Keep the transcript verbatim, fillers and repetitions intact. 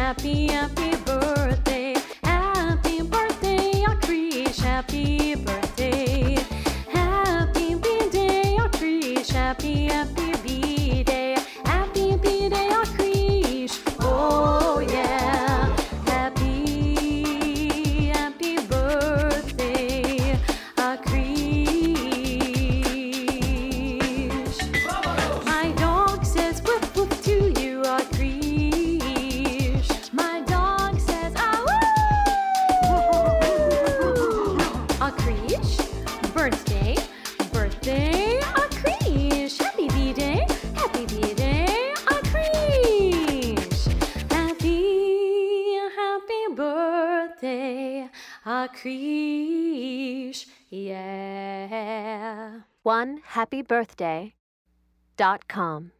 happy, happy birthday. Happy birthday, Akrish. Happy birthday. Happy B-Day, Akrish. Happy, happy B-Day. Happy B-Day, Akrish. Oh yeah. Happy, happy birthday, Akrish. My dog says woof woof to you, Akrish. My dog says ah woo. Akrish, birthday, birthday, Akrish. Happy B-Day, happy B-Day, Akrish. Happy, happy birthday, Akrish. Yeah. one happy birthday dot com